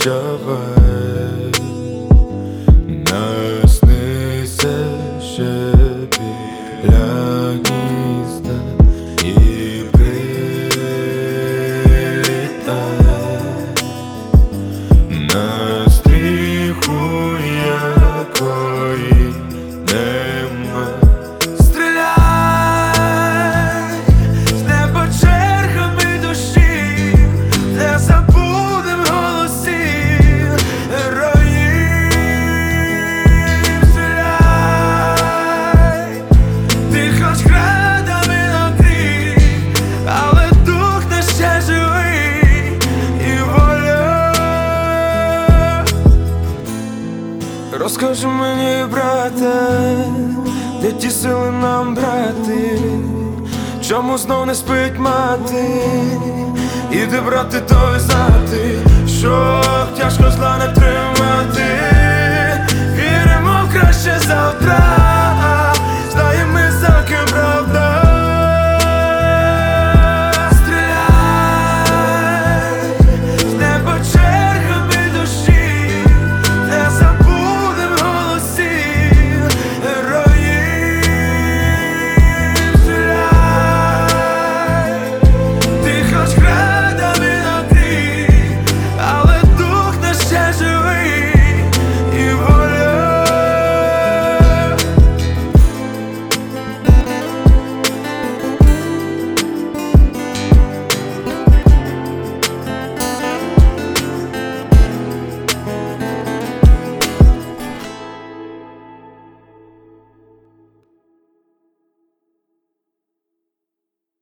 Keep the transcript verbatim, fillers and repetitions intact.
прощавай, наснися ще біля гнізда і прилітай на стріху, якої нема. Стріляй з неба чергами душі, не забудем голосів героїв. Стріляй, ти хоч градами накрий, але дух наш ще живий і воля. Розкажи мені, брате, де ті сили нам брати, чому знов не спить мати, і де брати, то й знати, що тяжко зла не тримати. Віримо в краще завтра.